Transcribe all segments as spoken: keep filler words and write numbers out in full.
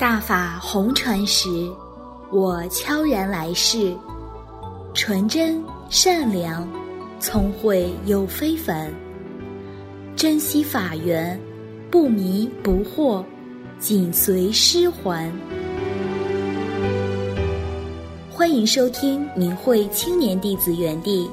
大法红传时，我悄然来世，纯真善良，聪慧又非凡，珍惜法缘，不迷不惑，紧随师还。欢迎收听明慧青年弟子园地。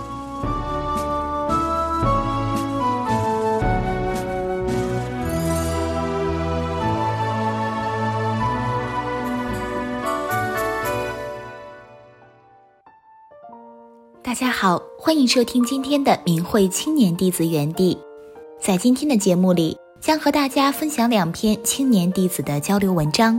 大家好，欢迎收听今天的明慧青年弟子园地。在今天的节目里，将和大家分享两篇青年弟子的交流文章。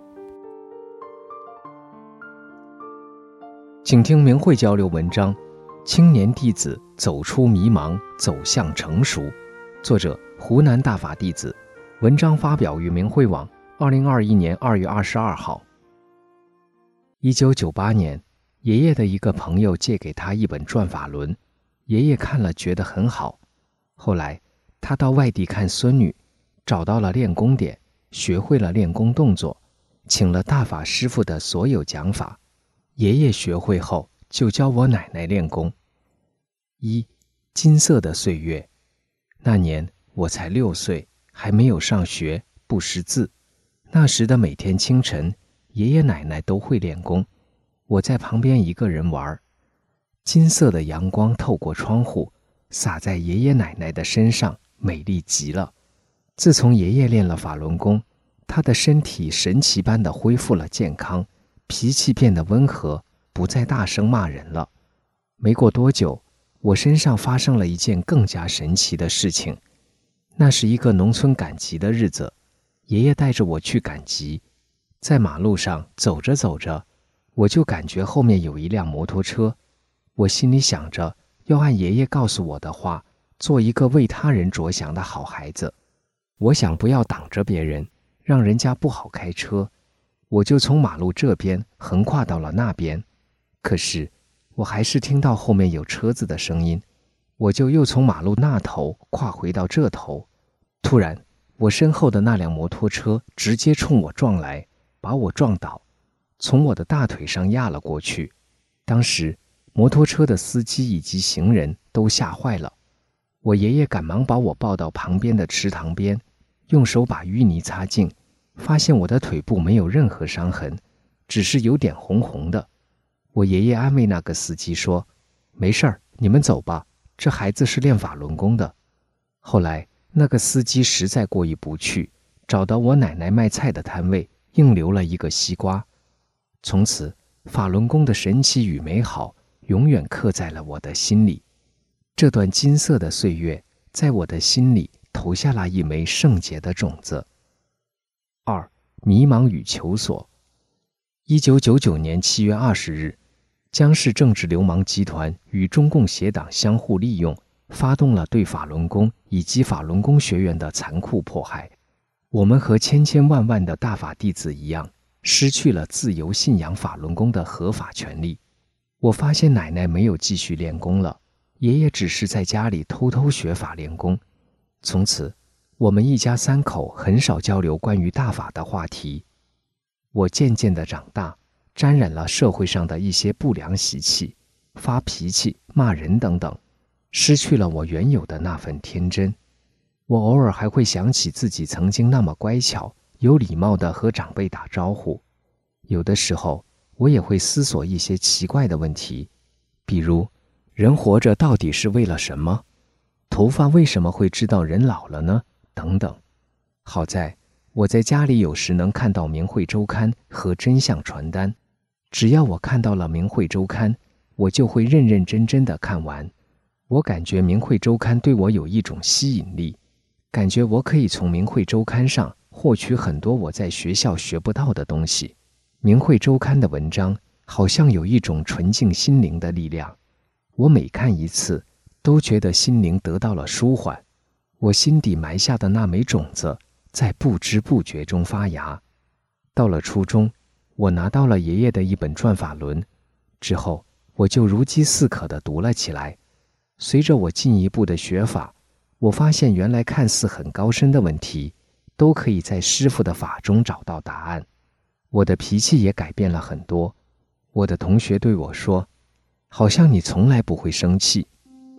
请听明慧交流文章《青年弟子走出迷茫，走向成熟》，作者湖南大法弟子，文章发表于明慧网，二零二一年二月二十二号。一九九八年，爷爷的一个朋友借给他一本转法轮，爷爷看了觉得很好。后来他到外地看孙女，找到了练功点，学会了练功动作，请了大法师父的所有讲法。爷爷学会后就教我奶奶练功。一、金色的岁月。那年我才六岁，还没有上学，不识字。那时的每天清晨，爷爷奶奶都会练功，我在旁边一个人玩。金色的阳光透过窗户洒在爷爷奶奶的身上，美丽极了。自从爷爷练了法轮功，他的身体神奇般地恢复了健康，脾气变得温和，不再大声骂人了。没过多久，我身上发生了一件更加神奇的事情。那是一个农村赶集的日子，爷爷带着我去赶集。在马路上走着走着，我就感觉后面有一辆摩托车。我心里想着要按爷爷告诉我的话，做一个为他人着想的好孩子。我想不要挡着别人，让人家不好开车。我就从马路这边横跨到了那边，可是我还是听到后面有车子的声音，我就又从马路那头跨回到这头。突然，我身后的那辆摩托车直接冲我撞来，把我撞倒，从我的大腿上压了过去。当时摩托车的司机以及行人都吓坏了。我爷爷赶忙把我抱到旁边的池塘边，用手把淤泥擦净，发现我的腿部没有任何伤痕，只是有点红红的。我爷爷安慰那个司机说，没事儿，你们走吧，这孩子是练法轮功的。后来那个司机实在过意不去，找到我奶奶卖菜的摊位，硬留了一个西瓜。从此法轮功的神奇与美好永远刻在了我的心里。这段金色的岁月在我的心里投下了一枚圣洁的种子。二、迷茫与求索。一九九九年七月二十日，江氏政治流氓集团与中共邪党相互利用，发动了对法轮功以及法轮功学员的残酷迫害。我们和千千万万的大法弟子一样，失去了自由信仰法轮功的合法权利。我发现奶奶没有继续练功了，爷爷只是在家里偷偷学法练功。从此我们一家三口很少交流关于大法的话题。我渐渐地长大，沾染了社会上的一些不良习气，发脾气、骂人等等，失去了我原有的那份天真。我偶尔还会想起自己曾经那么乖巧、有礼貌地和长辈打招呼。有的时候我也会思索一些奇怪的问题，比如人活着到底是为了什么？头发为什么会知道人老了呢？等等。好在我在家里有时能看到明慧周刊和真相传单，只要我看到了明慧周刊，我就会认认真真地看完。我感觉明慧周刊对我有一种吸引力，感觉我可以从明慧周刊上获取很多我在学校学不到的东西。明慧周刊的文章好像有一种纯净心灵的力量，我每看一次都觉得心灵得到了舒缓，我心底埋下的那枚种子在不知不觉中发芽。到了初中，我拿到了爷爷的一本转法轮，之后我就如饥似渴地读了起来。随着我进一步的学法，我发现原来看似很高深的问题， 都可以在师父的法中找到答案。我的脾气也改变了很多。我的同学对我说，好像你从来不会生气。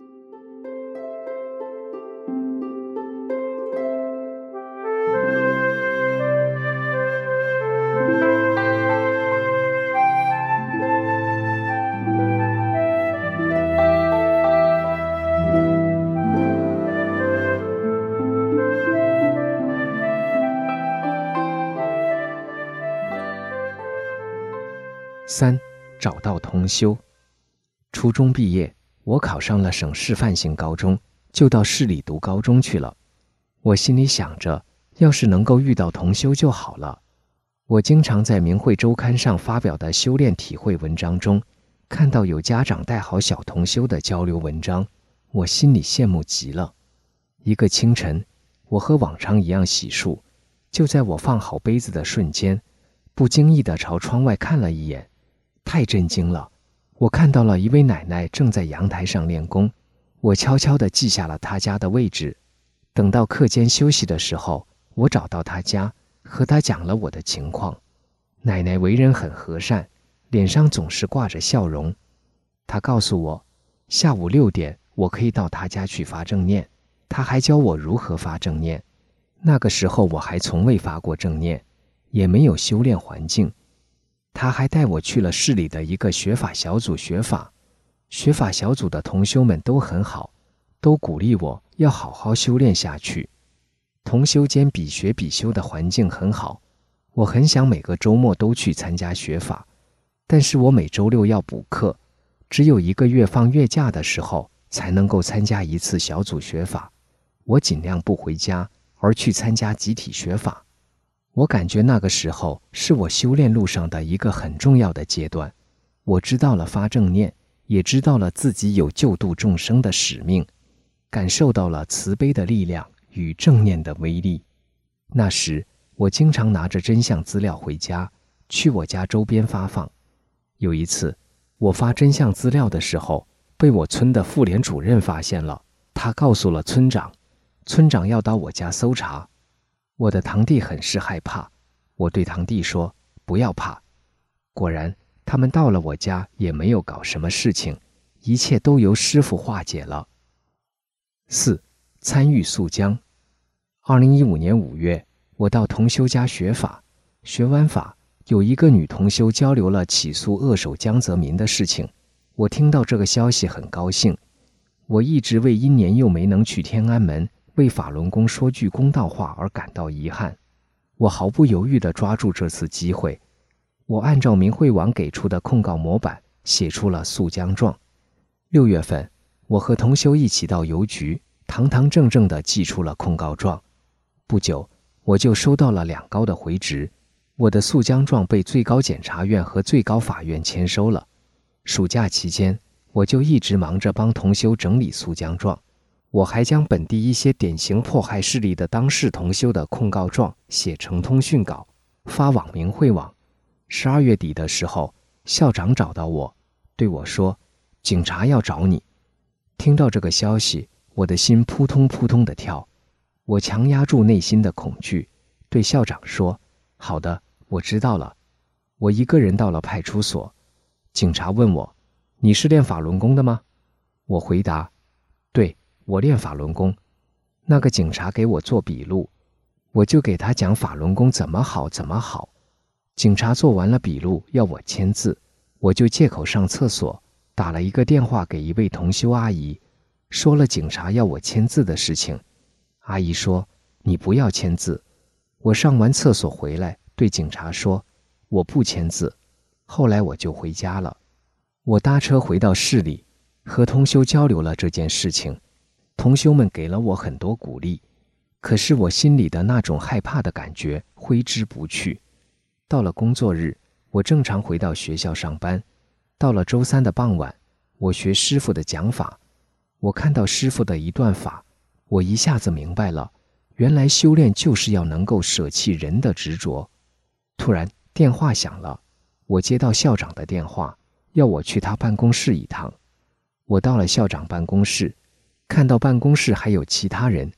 三，找到同修。初中毕业，我考上了省示范性高中，就到市里读高中去了。我心里想着，要是能够遇到同修就好了。我经常在明慧周刊上发表的修炼体会文章中，看到有家长带好小同修的交流文章，我心里羡慕极了。一个清晨，我和往常一样洗漱，就在我放好杯子的瞬间，不经意地朝窗外看了一眼，太震惊了！我看到了一位奶奶正在阳台上练功，我悄悄地记下了她家的位置。等到课间休息的时候，我找到她家，和她讲了我的情况。奶奶为人很和善，脸上总是挂着笑容。她告诉我，下午六点我可以到她家去发正念，她还教我如何发正念。那个时候我还从未发过正念，也没有修炼环境。他还带我去了市里的一个学法小组学法，学法小组的同修们都很好，都鼓励我要好好修炼下去。同修间比学比修的环境很好，我很想每个周末都去参加学法，但是我每周六要补课，只有一个月放月假的时候才能够参加一次小组学法。我尽量不回家，而去参加集体学法。我感觉那个时候是我修炼路上的一个很重要的阶段，我知道了发正念，也知道了自己有救度众生的使命，感受到了慈悲的力量与正念的威力。那时我经常拿着真相资料回家，去我家周边发放。有一次我发真相资料的时候，被我村的妇联主任发现了，他告诉了村长，村长要到我家搜查。我的堂弟很是害怕，我对堂弟说，不要怕。果然他们到了我家也没有搞什么事情，一切都由师父化解了。四，参与溯江。二零一五年五月，我到同修家学法，学完法，有一个女同修交流了起诉扼守江泽民的事情。我听到这个消息很高兴，我一直为因年幼没能去天安门为法轮功说句公道话而感到遗憾。我毫不犹豫地抓住这次机会，我按照明慧网给出的控告模板写出了溯江状。六月份，我和同修一起到邮局，堂堂正正地寄出了控告状。不久，我就收到了两高的回执，我的溯江状被最高检察院和最高法院签收了。暑假期间，我就一直忙着帮同修整理溯江状。我还将本地一些典型迫害势力的当事同修的控告状写成通讯稿，发往明慧网。十二月底的时候，校长找到我，对我说，警察要找你。听到这个消息，我的心扑通扑通地跳。我强压住内心的恐惧，对校长说，好的，我知道了。我一个人到了派出所，警察问我，你是练法轮功的吗？我回答，对，我练法轮功。那个警察给我做笔录，我就给他讲法轮功怎么好怎么好。警察做完了笔录要我签字，我就借口上厕所，打了一个电话给一位同修阿姨，说了警察要我签字的事情。阿姨说，你不要签字。我上完厕所回来，对警察说，我不签字。后来我就回家了。我搭车回到市里，和同修交流了这件事情，同修们给了我很多鼓励，可是我心里的那种害怕的感觉挥之不去。到了工作日，我正常回到学校上班。到了周三的傍晚，我学师父的讲法，我看到师父的一段法，我一下子明白了，原来修炼就是要能够舍弃人的执着。突然电话响了，我接到校长的电话，要我去他办公室一趟。我到了校长办公室，看到办公室还有其他人，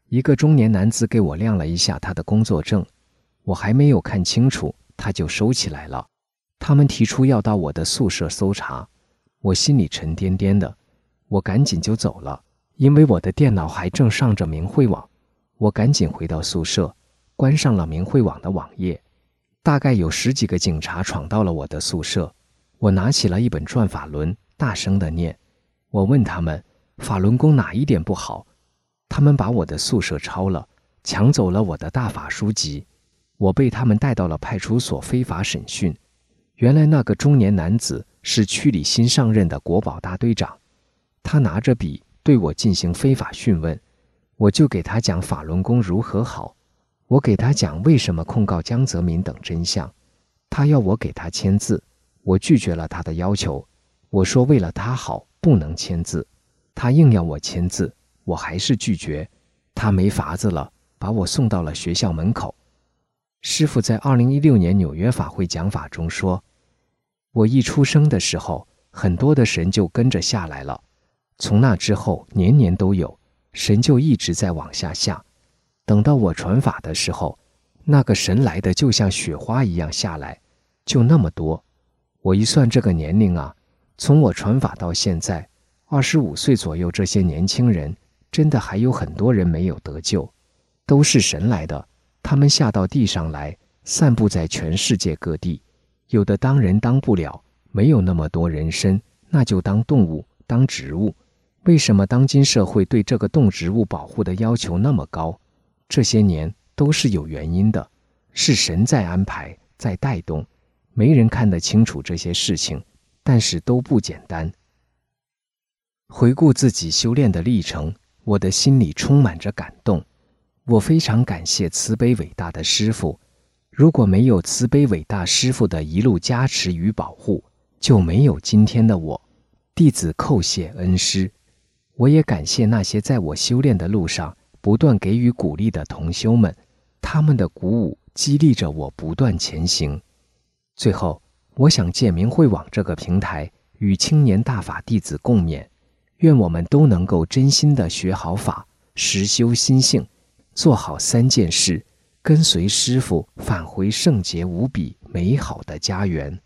一个中年男子给我亮了一下他的工作证，我还没有看清楚，他就收起来了。他们提出要到我的宿舍搜查，我心里沉甸甸的，我赶紧就走了，因为我的电脑还正上着明慧网。我赶紧回到宿舍，关上了明慧网的网页。大概有十几个警察闯到了我的宿舍，我拿起了一本转法轮，大声地念。我问他们法轮功哪一点不好，他们把我的宿舍抄了，抢走了我的大法书籍。我被他们带到了派出所非法审讯。原来那个中年男子是区里新上任的国保大队长，他拿着笔对我进行非法讯问，我就给他讲法轮功如何好，我给他讲为什么控告江泽民等真相。他要我给他签字，我拒绝了他的要求，我说为了他好不能签字，他硬要我签字，我还是拒绝。他没法子了，把我送到了学校门口。师父在二零一六年纽约法会讲法中说，我一出生的时候，很多的神就跟着下来了，从那之后年年都有，神就一直在往下下。等到我传法的时候，那个神来的就像雪花一样下来，就那么多。我一算这个年龄啊，从我传法到现在二十五岁左右，这些年轻人真的还有很多人没有得救，都是神来的，他们下到地上来，散布在全世界各地。有的当人当不了，没有那么多人参，那就当动物，当植物。为什么当今社会对这个动植物保护的要求那么高？这些年都是有原因的，是神在安排，在带动。没人看得清楚这些事情，但是都不简单。回顾自己修炼的历程，我的心里充满着感动。我非常感谢慈悲伟大的师父，如果没有慈悲伟大师父的一路加持与保护，就没有今天的我。弟子叩谢恩师。我也感谢那些在我修炼的路上不断给予鼓励的同修们，他们的鼓舞激励着我不断前行。最后，我想借明慧网这个平台与青年大法弟子共勉，愿我们都能够真心地学好法，实修心性，做好三件事，跟随师父返回圣洁无比美好的家园。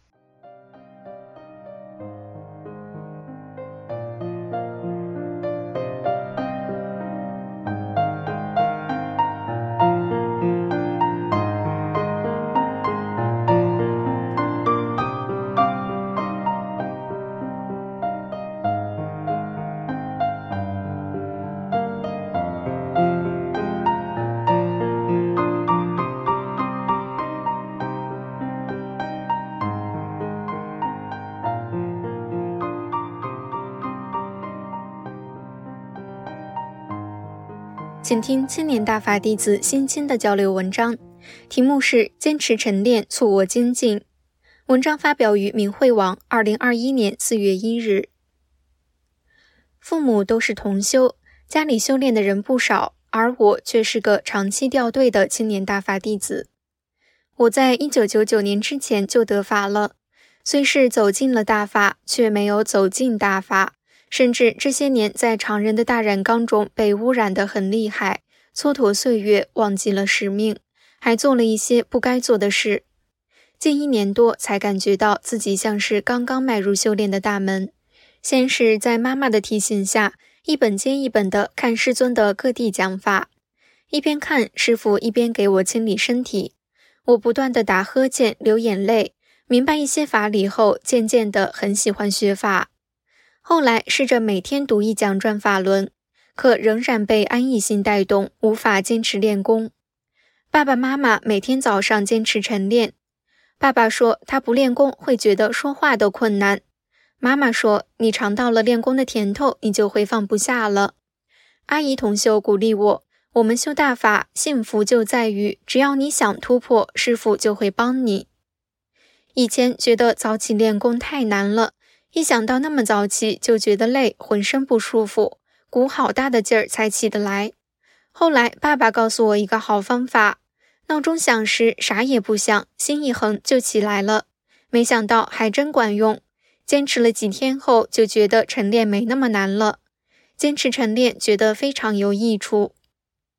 请听青年大法弟子新亲的交流文章，题目是坚持晨练促我精进。文章发表于明慧网二零二一年四月一日。父母都是同修，家里修炼的人不少，而我却是个长期掉队的青年大法弟子。我在一九九九年之前就得法了，虽是走进了大法，却没有走进大法，甚至这些年在常人的大染缸中被污染得很厉害，蹉跎岁月，忘记了使命，还做了一些不该做的事。近一年多才感觉到自己像是刚刚迈入修炼的大门。先是在妈妈的提醒下，一本接一本地看师尊的各地讲法，一边看，师父一边给我清理身体，我不断地打呵欠流眼泪，明白一些法理后，渐渐地很喜欢学法。后来试着每天读一讲转法轮，可仍然被安逸心带动，无法坚持练功。爸爸妈妈每天早上坚持晨练，爸爸说他不练功会觉得说话都困难，妈妈说你尝到了练功的甜头，你就会放不下了。阿姨同修鼓励我，我们修大法，幸福就在于只要你想突破，师父就会帮你。以前觉得早起练功太难了，一想到那么早起就觉得累，浑身不舒服，鼓好大的劲儿才起得来。后来爸爸告诉我一个好方法，闹钟响时啥也不想，心一横就起来了，没想到还真管用。坚持了几天后就觉得晨练没那么难了，坚持晨练觉得非常有益处。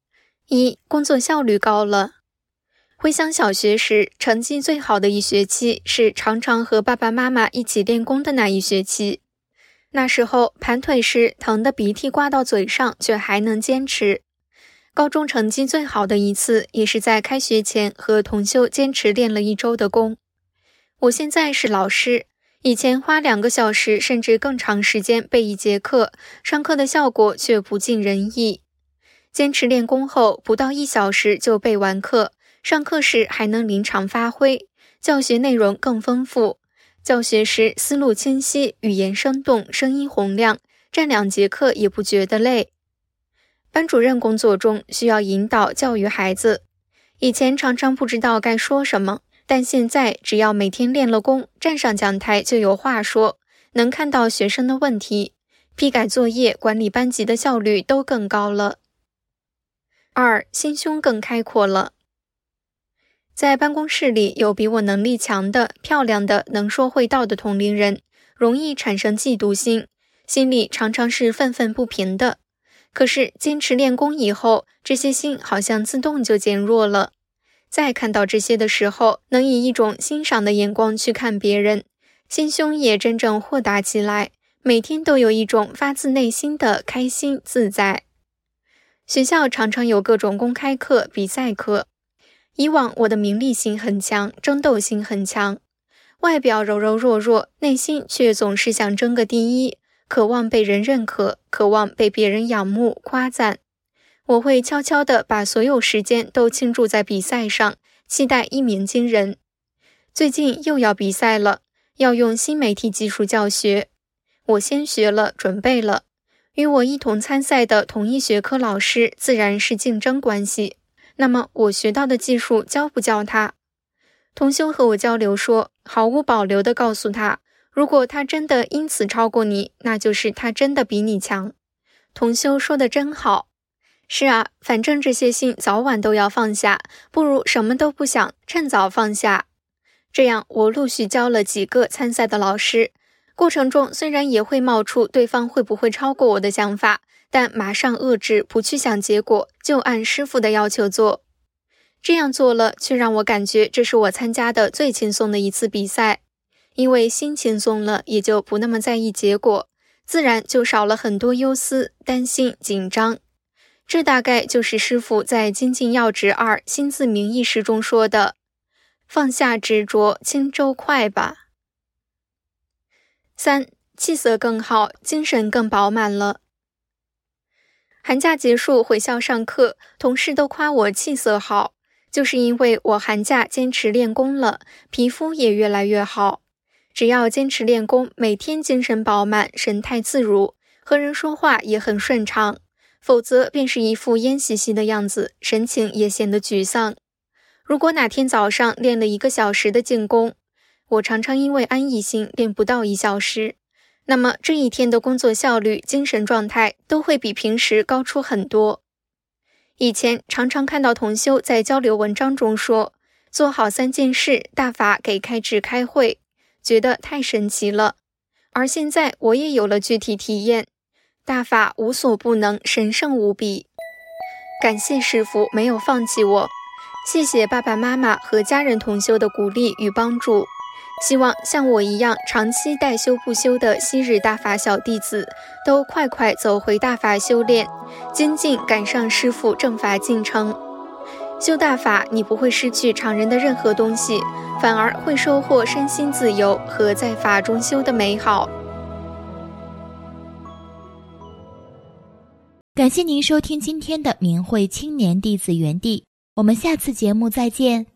一、工作效率高了。回想小学时，成绩最好的一学期是常常和爸爸妈妈一起练功的那一学期。那时候盘腿时疼得鼻涕挂到嘴上，却还能坚持。高中成绩最好的一次，也是在开学前和同修坚持练了一周的功。我现在是老师，以前花两个小时甚至更长时间背一节课，上课的效果却不尽人意。坚持练功后，不到一小时就背完课，上课时还能临场发挥，教学内容更丰富。教学时思路清晰，语言生动，声音洪亮，站两节课也不觉得累。班主任工作中需要引导教育孩子，以前常常不知道该说什么，但现在只要每天练了功，站上讲台就有话说，能看到学生的问题，批改作业、管理班级的效率都更高了。二、心胸更开阔了。在办公室里有比我能力强的、漂亮的、能说会道的同龄人，容易产生嫉妒心，心里常常是愤愤不平的。可是坚持练功以后，这些心好像自动就减弱了。再看到这些的时候，能以一种欣赏的眼光去看别人，心胸也真正豁达起来，每天都有一种发自内心的开心自在。学校常常有各种公开课、比赛课。以往我的名利心很强，争斗心很强，外表柔柔弱弱，内心却总是想争个第一，渴望被人认可，渴望被别人仰慕夸赞。我会悄悄地把所有时间都倾注在比赛上，期待一鸣惊人。最近又要比赛了，要用新媒体技术教学，我先学了，准备了。与我一同参赛的同一学科老师自然是竞争关系，那么我学到的技术教不教他？同修和我交流说，毫无保留地告诉他，如果他真的因此超过你，那就是他真的比你强。同修说的真好。是啊，反正这些心早晚都要放下，不如什么都不想，趁早放下。这样我陆续教了几个参赛的老师，过程中虽然也会冒出对方会不会超过我的想法，但马上遏制，不去想结果，就按师傅的要求做。这样做了，却让我感觉这是我参加的最轻松的一次比赛。因为心轻松了，也就不那么在意结果，自然就少了很多忧思、担心、紧张。这大概就是师父在《精进要旨二心自明意识》中说的放下执着，轻舟快吧。三、气色更好，精神更饱满了。寒假结束回校上课，同事都夸我气色好，就是因为我寒假坚持练功了，皮肤也越来越好。只要坚持练功，每天精神饱满，神态自如，和人说话也很顺畅，否则便是一副烟兮兮的样子，神情也显得沮丧。如果哪天早上练了一个小时的静功，我常常因为安逸心练不到一小时，那么这一天的工作效率、精神状态都会比平时高出很多。以前常常看到同修在交流文章中说，做好三件事，大法给开智开慧，觉得太神奇了。而现在我也有了具体体验，大法无所不能，神圣无比。感谢师父没有放弃我，谢谢爸爸妈妈和家人同修的鼓励与帮助。希望像我一样长期代修不休的昔日大法小弟子都快快走回大法修炼，精进赶上师父正法进程。修大法，你不会失去常人的任何东西，反而会收获身心自由和在法中修的美好。 感谢您收听今天的明慧青年弟子园地，我们下次节目再见。